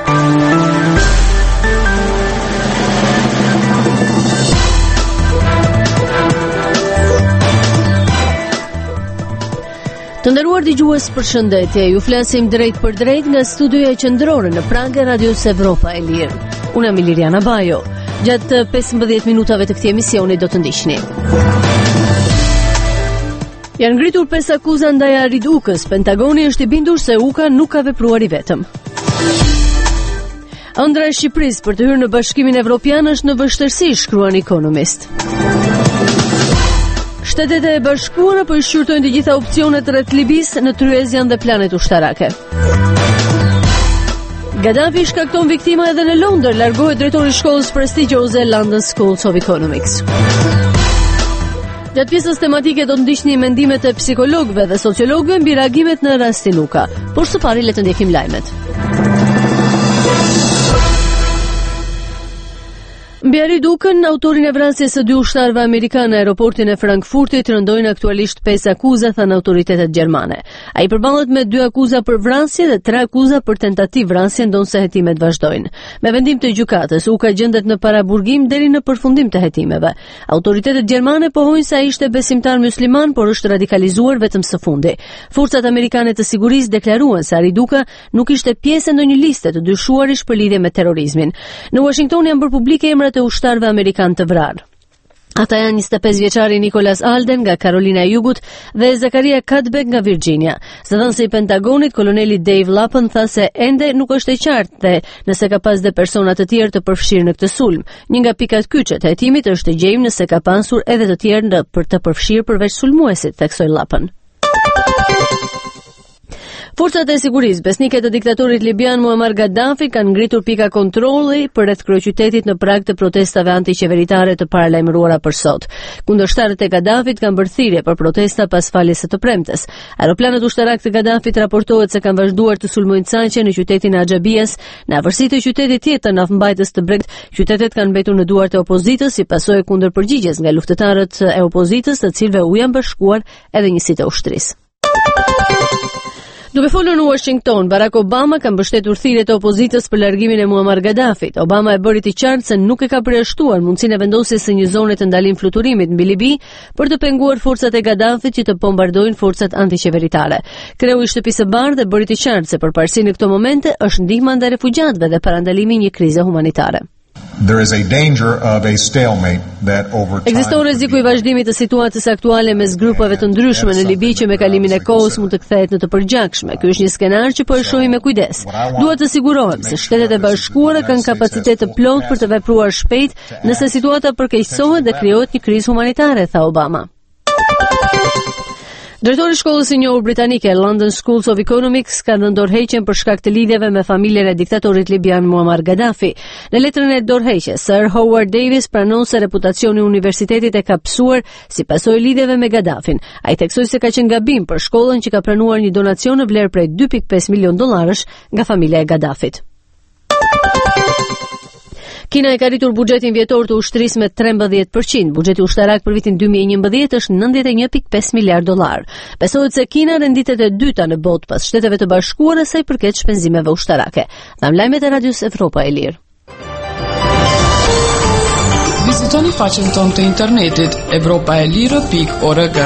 Të nderuar dëgjues, përshëndetje. Ju flasim drejt për drejt nga studioja qendrore në Prag e Radios Evropa e Lirë. Unë jam Iliriana Bajo. Gjatë 15 minutave të këtij emisioni do të ndiqni. Janë ngritur 5 akuza ndaj Arid Ukës. Pentagoni është i bindur se Uka nuk ka vepruar i vetëm. Ëndra e Shqipërisë për të hyrë në Bashkimin Evropian është në vështirësi, shkruan Economist. Shtetet e Bashkuara po i shqyrtojnë të gjitha opsionet rreth Libisë në tryezjen dhe planet ushtarake. Gaddafi shkakton viktima edhe në Londër, largohet drejtori i shkollës prestigjioze London School of Economics. Gjatë pjesës tematike do të ndiqni mendimet e psikologëve dhe sociologëve mbi reagimet në rastin Uka, por së pari le të ndjekim lajmet. Mbi Arid Ukën, autorin e vrasjes së 2 ushtarëve amerikanë në aeroportin e Frankfurtit rëndojnë aktualisht 5 akuza, thanë autoritetet gjermane. Ai përballet me 2 akuza për vrasje dhe 3 akuza për tentativë vrasje, ndonse hetimet vazhdojnë. Me vendim të gjykatës, Uka gjendet në paraburgim deri në përfundim të hetimeve. Autoritetet gjermane pohojnë se ai ishte besimtar musliman, por është radikalizuar vetëm së fundi. Forcat amerikane të sigurisë deklaruan se Arid Uka nuk ishte pjesë e ndonjë liste të dyshuarish për lidhje me terrorizmin. Në Washington janë bërë publike emrat e ushtarëve amerikanë të vrarë. Ata janë 25 vjeçari Nicholas Alden nga Carolina e Jugut dhe Zakaria Kadbek nga Virginia. Zëdhënësi i Pentagonit, koloneli Dave Lapham, tha se ende nuk është e qartë dhe nëse ka pas dhe persona të tjerë të përfshirë në këtë sulm. Një nga pikat kyçe të hetimit është të gjejmë nëse ka pasur edhe të tjerë për të përfshirë përveç sulmuesit, theksoi Lapham. Forcat e sigurisë besnike të diktatorit libian Muammar Gaddafi kanë ngritur pika kontrolli përreth kryeqytetit në prag të protestave antiqeveritare të paralajmëruara për sot. Kundërshtarët e Gaddafit kanë bërë thirrje për protesta pas faljes së të premtes. Aeroplanet ushtarak të Gaddafit raportohet se kanë vazhduar të sulmojnë caqe në qytetin e Axhabias, në afërsi të qytetit tjetër naftmbajtës të Brekt. Qytetet kanë mbetur në duart e opozitës si pasojë kundërpërgjigjes nga luftëtarët e opozitës, të cilëve u janë bashkuar edhe njësitë e ushtrisë. Duke folur në Washington, Barack Obama ka mbështetur thirrjet e opozitës për largimin e Muammar Gaddafit. Obama e bëri të qartë se nuk e ka përjashtuar mundësinë e vendosjes së një zone të ndalim fluturimit mbi Libi për të penguar forcat e Gaddafit që të bombardojnë forcat antiqeveritare. Kreu i Shtëpisë së Bardhë bëri të qartë se përparësi në këto momente është ndihma ndaj refugjatëve dhe parandalimi i një krize humanitare. There is a danger of a stalemate that over time. Ekziston rreziku i vazhdimit të situatës aktuale mes grupeve të ndryshme në Libi që me kalimin e kohës mund të kthehet në të përgjithshme. Ky është një skenar që po e shohim me kujdes. Duhet të sigurohem se Shtetet e Bashkuara kanë kapacitet të plotë për të vepruar shpejt nëse situata përkeqësohet dhe krijohet një krizë humanitare, tha Obama. Drejtori i shkollës së njohur britanike London School of Economics ka dhënë dorëheqjen për shkak të lidhjeve me familjen e diktatorit libian Muammar Gaddafi. Në letrën e dorëheqjes, Sir Howard Davis pranon se reputacioni i universitetit e ka psuar si pasojë lidhjeve me Gaddafin. Ai theksoi se ka qenë gabim për shkollën që ka pranuar një donacion në vlerë prej $2.5 milion nga familja e Gaddafit. Kina e ka rritur buxhetin vjetor të ushtrisë me 13%. Buxheti ushtarak për vitin 2011 është $91.5 miliard. Besohet se Kina renditet e dyta në botë pas Shteteve të Bashkuara sa i përket shpenzimeve ushtarake. Tham lajmet e Radios Evropa e Lirë. Vizitoni faqen tonë të internetit evropaelire.org.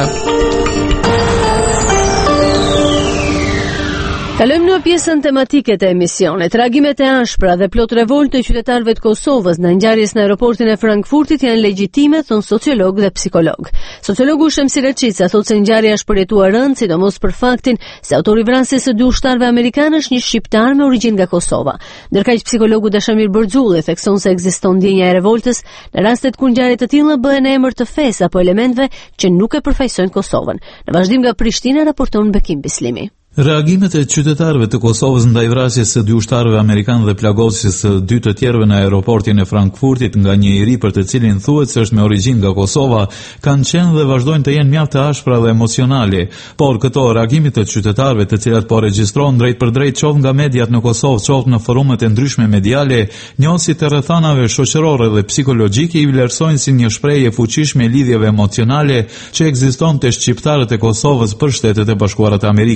Kalojmë në pjesën tematike të emisionit. Reagimet e ashpra dhe plot revolt të qytetarëve të Kosovës në ngjarjes në aeroportin e Frankfurtit janë legjitime, thon sociolog dhe psikolog. Sociologu Shemsi Raçica thotë se ngjarja është përjetuar rënd, sidomos për faktin se autori i vrasjes së 2 ushtarëve amerikanë është një shqiptar me origjinë nga Kosova. Ndërkaq psikologu Dashamir Borxulli thekson se ekziston ndjenja e revoltës në rastet kur ngjarje të tilla bëhen në emër të fesë apo elementeve që nuk e përfaqësojnë Kosovën. Në vazhdim nga Prishtina raporton Bekim Bislimi. Reagimet e qytetarëve të Kosovës ndaj vrasjes së 2 ushtarëve amerikanë dhe plagosjes së 2 të tjerëve në aeroportin e Frankfurtit nga një i ri për të cilin thuhet se është me origjinë nga Kosova, kanë qenë dhe vazhdojnë të jenë mjaft të ashpra dhe emocionale. Por këto reagime të qytetarëve, të cilat po regjistrohen drejt për drejt qoftë nga mediat në Kosovë, qoftë në forumet e ndryshme mediale, njohësit të rrethanave shoqërore dhe psikologjike i vlerësojnë si një shprehje fuqishme e lidhjeve emocionale që ekziston te shqiptarët e Kosovës për Shtetet e Bashkuara të Amerikës.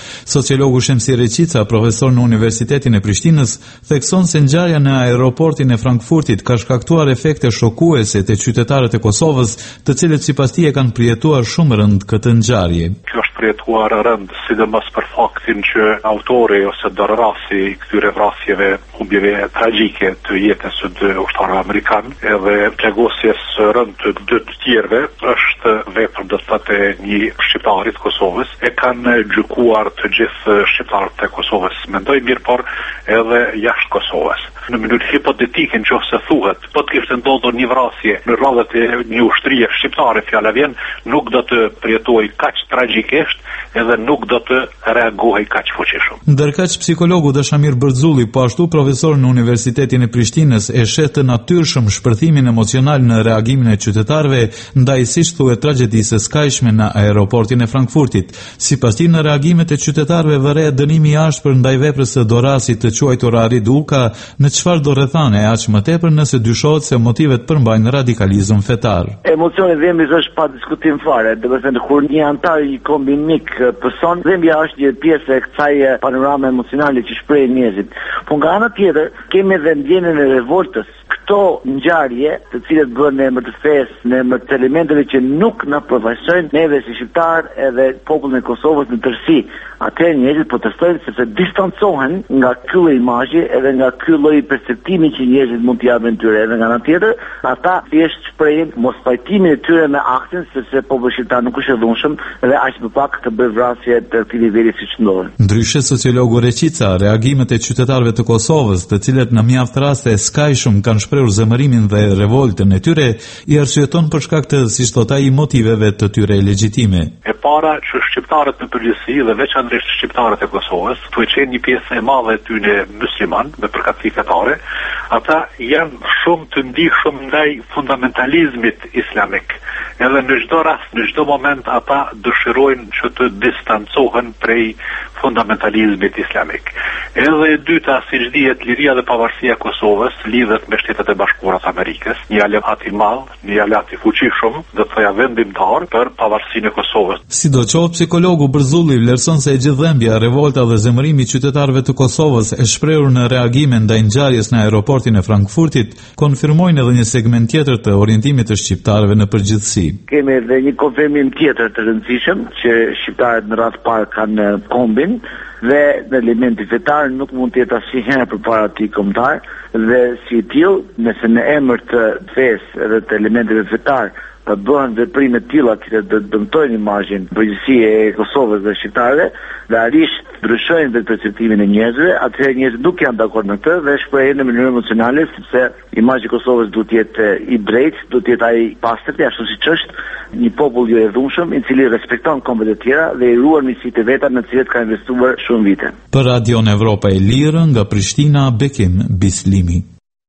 Sociologu Shemsi Reqica, profesor në Universitetin e Prishtinës, thekson se ngjarja në aeroportin e Frankfurtit ka shkaktuar efekte shokuese te qytetarët e Kosovës, të cilët sipas tij e kanë përjetuar shumë rënd këtë ngjarje. Kjo është përjetuar rënd, sidomos për faktin që autori ose dorërasi i këtyre vrasjeve, humbjeve tragjike të jetës së dy ushtarëve amerikan, edhe plagosjes rënd të dy të tjerëve, është vepër do të thotë një shqiptari të Kosovës. E kanë gjykuar të gjithë shqiptarët e Kosovës, mendoj mirë, por edhe jashtë Kosovës. Në mënyrë hipotetike, nëse thuhet, po të kishte ndodhur një vrasje në rradhët e një ushtrie shqiptare, fjala vjen, nuk do të përjetojë kaq tragjikisht, edhe nuk do të reagohej kaq fuqishëm. Ndërkaq psikologu Dashamir Bërdzulli, po ashtu profesor në Universitetin e Prishtinës, e sheh të natyrshëm shpërthimin emocional në reagimin e qytetarëve ndaj, siç thuhet, tragjedisë së skajshme në aeroportin e Frankfurtit. Sipas tij, në reagimet e qytetarëve vëre dënimi i ashpër ndaj veprës së dorasit të quajtur Ari Duka, në çfarë do rrethane aq më tepër nëse dyshohet se motivet përmbajnë radikalizëm fetar. Emocioni i dhimbjes është pa diskutim fare, do të thënë kur një antar i kombin mik person, dhimbja është një pjesë e kësaj panorame emocionale që shpreh njerëzit. Po nga ana tjetër, kemi edhe ndjenjen e revoltës. Këto ngjarje, të cilat bëhen në emër të fesë, në emër të elementeve që nuk na përfaqësojnë neve si shqiptar edhe popullin e Kosovës në tërësi. Atëherë njerëzit protestojnë sepse distancohen nga ky lloj imazhi edhe nga ky lloj perceptimi që njerëzit mund t'i japin tyre. Edhe nga ana tjetër, ata thjesht shprehin mospajtimin e tyre me aktin, sepse populli shqiptar nuk është i dhunshëm dhe aq më pak të bëjë vrasje të këtij niveli siç ndodhen. Ndryshe, sociologu Reqica, reagimet e qytetarëve të Kosovës, të cilët në mjaft raste skajshëm kanë shprehur zemërimin dhe revoltën e tyre, i arsyeton për shkak të, siç thot ai, motiveve të tyre legjitime. E para që shqiptarët në përgjithësi dhe veçanërisht shqiptarët e Kosovës, tu e qenë një pjesë e madhe e tyre musliman me përkatësi fetare, ata janë shumë të ndihshëm ndaj fundamentalizmit islamik. Edhe në çdo rast, në çdo moment ata dëshirojnë që të distancohen prej fundamentalizmit islamik. Edhe e dyta, siç dihet, liria dhe pavarësia e Kosovës lidhet me Shtetet e Bashkuara të Amerikës, një aleat i madh, një aleat i fuqishëm, do të thoya vendimtar për pavarësinë e Kosovës. Sidoqoftë, psikologu Bërdzulli vlerëson se e gjithë dhembja, revolta dhe zemërimi i qytetarëve të Kosovës e shprehur në reagime ndaj ngjarjes në aeroportin e Frankfurtit konfirmojnë edhe një segment tjetër të orientimit të shqiptarëve në përgjithësi. Kemi edhe një konfirmim tjetër të rëndësishëm që shqiptarët në radhë parë kanë kombin dhe në elementi fetar nuk mund të jetë asnjëherë përpara atij kombëtar dhe si tillë nëse në emër të fesë edhe të elementeve fetar bëhen veprime të tilla që do të dëmtojnë imazhin përgjithësi e Kosovës dhe shqiptarëve dhe arisht ndryshojnë vetë perceptimin e njerëzve, atëherë njerëzit nuk janë dakord me këtë dhe shprehin në mënyrë emocionale sepse imazhi i Kosovës duhet të jetë i drejtë, duhet të jetë ai pastër, ashtu siç është një popull jo i dhunshëm, i cili respekton kombet e tjera dhe i ruan miqësitë e veta në të cilat ka investuar shumë vite. Për Radio Evropa e Lirë, nga Prishtina, Bekim Bislimi.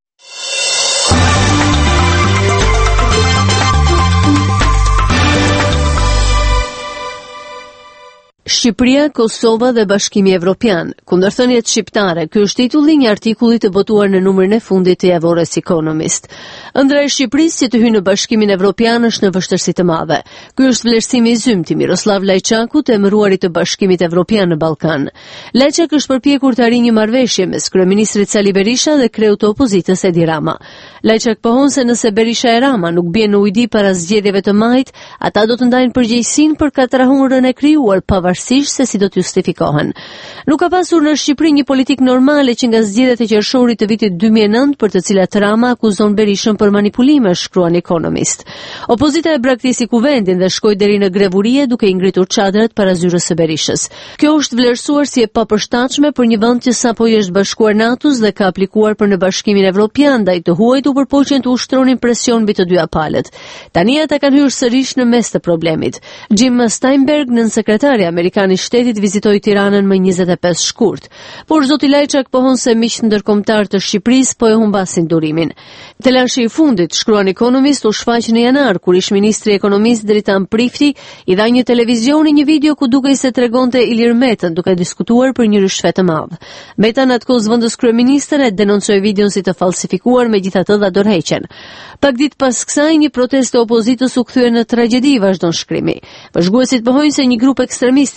Shqipëria, Kosova dhe Bashkimi Evropian. Kundërthëniet shqiptare. Ky është titulli një artikulli të botuar në numrin e fundit të javores Economist. Ëndra e Shqipërisë si të hyjë në Bashkimin Evropian është në vështirësi të madhe. Ky është vlerësimi i zymti Miroslav Lajçakut, emëruarit të Bashkimit Evropian në Ballkan. Lajçak është përpjekur të arrijë një marrëveshje mes kryeministrit Sali Berisha dhe kreut të opozitës Edi Rama. Lajçak pohon se nëse Berisha e Rama nuk bien në ujdi para zgjedhjeve të majit, ata do të ndajnë përgjegjësinë për katrahunrën e krijuar pavarësisht se si do të justifikohen. Nuk ka pasur në Shqipëri një politikë normale që nga zgjedhjet e qershorit të vitit 2009 për të cilat Rama akuzon Berishën për manipulime, shkruan Economist. Opozita e braktisi kuvendin dhe shkoi deri në grevurie duke i ngritur çadrat para zyrës së Berishës. Kjo është vlerësuar si e papërshtatshme për një vend që sapo i është bashkuar NATO-s dhe ka aplikuar për në Bashkimin Evropian, ndaj të huajt u përpoqen të ushtronin presion mbi të dyja palët. Tani ata kanë hyrë sërish në mes të problemit. Jim Steinberg, nënsekretari amerikan i shtetit, vizitoi Tiranën më 25 shkurt. Por zoti Lajçak pohon se miqtë ndërkombëtar të Shqipërisë po e humbasin durimin. Telashi i fundit, shkruan Economist, u shfaq në janar kur ish ministri i ekonomisë Dritan Prifti i dha një televizioni një video ku dukej se tregonte Ilir Metën duke diskutuar për një rishfet të madh. Meta në atë kohë zëvendës kryeministën e denoncoi videon si të falsifikuar, megjithatë dha dorëheqjen. Pak ditë pas kësaj, një protestë e opozitës u kthye në tragjedi, vazhdon shkrimi. Vazhguesit pohojnë se një grup ekstremist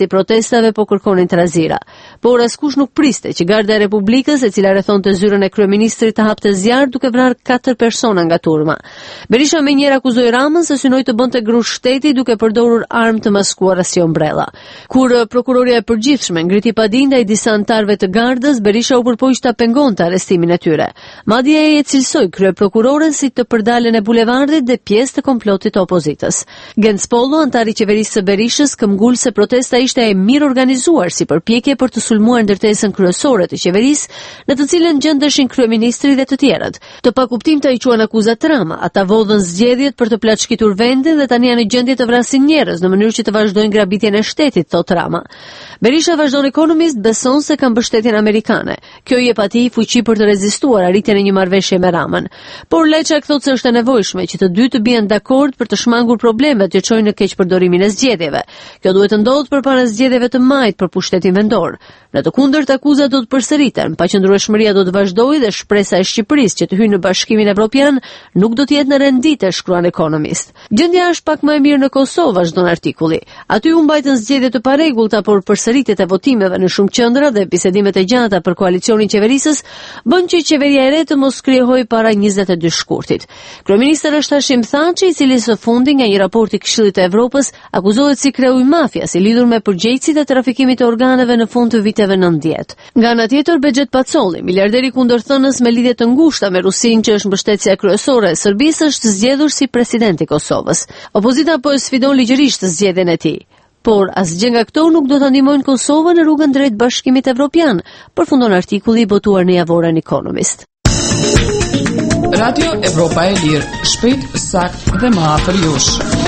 si protestave po kërkonin trazira. Por askush nuk priste që Garda e Republikës, e cila rrethonte zyrën e kryeministrit, të hapte zjarr duke vrarë 4 persona nga turma. Berisha menjëherë akuzoi Ramën se synoi të bënte grush shteti duke përdorur armë të maskuara si ombrella. Kur prokuroria e përgjithshme ngriti padin ndaj disa anëtarëve të Gardës, Berisha u përpoq ta pengonte arrestimin e tyre. Madje ai e cilsoi kryeprokuroren si të përdalen e bulevardit dhe pjesë të komplotit të opozitës. Genc Pollo, antar i qeverisë së Berishës, këmbgul se protesta ishte e mirë organizuar si përpjekje për të sulmuar ndërtesën kryesore të qeverisë, në të cilën gjendeshin kryeministri dhe të tjerët. Të pakuptimta i quhen akuzat Rama, ata vodhën zgjedhjet për të plaçkitur vendin dhe tani janë në gjendje të vrasin njerëz në mënyrë që të vazhdojnë grabitjen e shtetit, thot Rama. Berisha, vazhdon ekonomist, beson se ka mbështetjen amerikane. Kjo i jep atij fuqi për të rezistuar arritjen e një marrëveshje me Ramën. Por Leçak thotë se është e nevojshme që të dy të bien dakord për të shmangur problemet që çojnë në keqpërdorimin e zgjedhjeve. Kjo duhet të ndodhë përpara zgjedhjeve të majit për pushtetin vendor. Në të kundërt, akuzat do të përsëriten, paqëndrueshmëria do të vazhdojë dhe shpresa e Shqipërisë që të hyjë në Bashkimin Evropian nuk do të jetë në rendite, shkruan ekonomist. Gjendja është pak më e mirë në Kosovë, vazhdon artikulli. Aty u mbajtën zgjedhje të parregullta, por përsëritjet e votimeve në shumë qendra dhe bisedimet e gjata për koalicionin qeverisës bën që qeveria e re të mos krijojë para 22 shkurtit. Kryeministri është Hashim Thaçi, i cili së fundi nga një raport i Këshillit të Evropës akuzohet si kreui mafia, si lidhur me përgjegjësitë e trafikimit të organeve në fund të viteve 90. Nga ana tjetër, Bexhet Pacolli, miliarderi kundërthënës me lidhje të ngushta me Rusinë, që është mbështetësja kryesore e Serbisë, është zgjedhur si president i Kosovës. Opozita po e sfidon ligjërisht zgjedhjen e tij. Por asgjë nga këto nuk do të ndihmojnë Kosovën në rrugën drejt Bashkimit Evropian, përfundon artikulli i botuar në javorën Economist. Radio Evropa e Lirë, shpejt, sakt dhe më afër jush.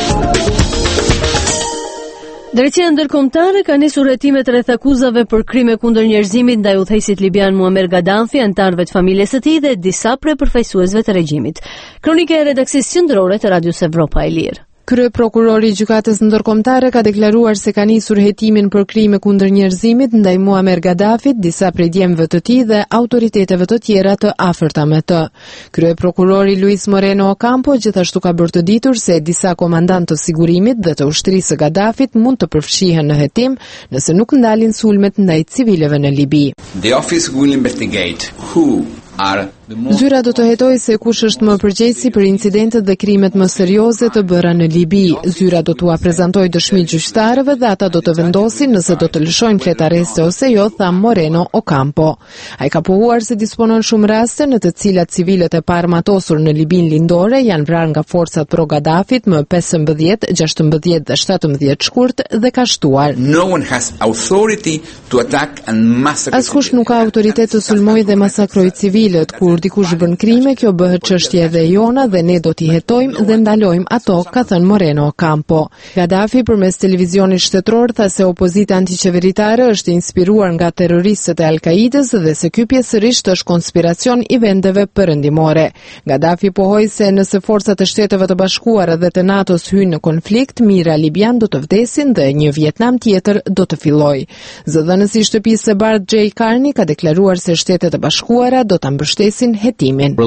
Drejtësia ndërkombëtare ka nisur hetimet rreth akuzave për krime kundër njerëzimit ndaj udhëheqësit libian Muammar Gaddafi, anëtarëve të familjes së tij dhe disa prej përfaqësuesve të regjimit. Kronika e redaksisë qendrore të Radios Evropa e Lirë. Kryeprokurori i Gjykatës Ndërkombëtare ka deklaruar se ka nisur hetimin për krime kundër njerëzimit ndaj Muammar Gaddafit, disa prej djemve të tij dhe autoriteteve të tjera të afërta me të. Kryeprokurori Luis Moreno Ocampo gjithashtu ka bërë të ditur se disa komandantë të sigurimit dhe të ushtrisë së Gaddafit mund të përfshihen në hetim nëse nuk ndalin sulmet ndaj civileve në Libi. The office will investigate who are Zyra do të hetojë se kush është më përgjegjësi për incidentet dhe krimet më serioze të bëra në Libi. Zyra do t'ua prezantojë dëshmi gjyqtarëve dhe ata do të vendosin nëse do të lëshojnë flet arreste ose jo, tha Moreno Ocampo. Ai ka pohuar se disponon shumë raste në të cilat civilët e parëmatosur në Libin lindore janë vrarë nga forcat pro Gaddafit më 15, 16 dhe 17 shkurt dhe ka shtuar. No one has authority to attack and massacre. Askush nuk ka autoritet të sulmojë dhe masakrojë civilët. Kur dikush bën krime, kjo bëhet çështje edhe jona dhe ne do t'i hetojmë dhe ndalojmë ato, ka thënë Moreno Ocampo. Gaddafi përmes televizionit shtetëror tha se opozita antiqeveritare është inspiruar nga terroristët e Al-Qaidës dhe se ky pjesërisht është konspiracion i vendeve perëndimore. Gaddafi pohoi se nëse forcat e Shteteve të Bashkuara dhe të NATO-s hyjnë në konflikt, mijëra libian do të vdesin dhe një Vietnam tjetër do të fillojë. Zëdhënësi i shtëpisë së bardhë Jay Carney ka deklaruar se Shtetet e Bashkuara do ta mbështesin hetimin.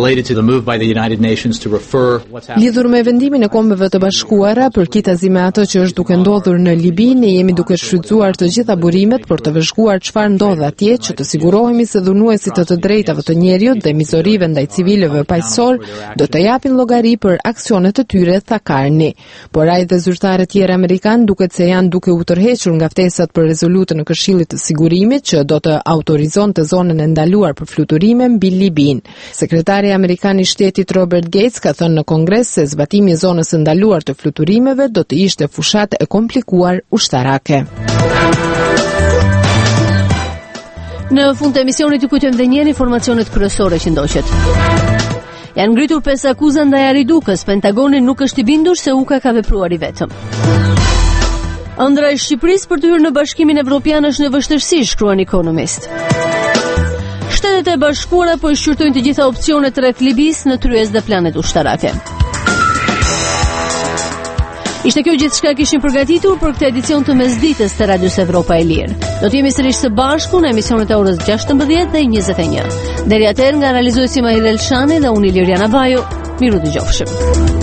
Lidhur me vendimin e Kombeve të Bashkuara, përkitazi me ato që është duke ndodhur në Libi, ne jemi duke shfrytzuar të gjitha burimet për të vëzhguar çfarë ndodh atje, që të sigurohemi se dhunuesit të drejtave të njerëzit dhe mizorive ndaj civilëve paqësor do të japin llogari për aksionet e tyre, tha Carney. Por ai dhe zyrtarët tjerë amerikan duket se janë duke u tërhequr nga ftesat për rezolutën e Këshillit të Sigurimit që do të autorizonte zonën e ndaluar për fluturime mbi Libin. Sekretari amerikan i shtetit Robert Gates ka thënë në Kongres se zbatimi i zonës së ndaluar të fluturimeve do të ishte fushat e komplikuar ushtarake. Në fund të emisionit ju kujtojmë edhe një herë informacionet kryesore që ndoqet. Janë ngritur 5 akuza ndaj Aridukës. Pentagoni nuk është i bindur se UK ka vepruar i vetëm. Ëndra e Shqipërisë për të hyrë në Bashkimin Evropian është në vështirësi, shkruan Economist. Shtetet e Bashkuara po i shqyrtojnë të gjitha opsionet rreth Libis në tryezë dhe planet ushtarake. Ishte kjo gjithçka kishim përgatitur për këtë edicion të mesditës të Radios Evropa e Lirë. Do të jemi sërish së bashku në emisionet e orës 16 dhe 21. Deri atëherë, nga realizuesi Mahir Elshani dhe unë Liriana Bajo, miru dëgjofshim.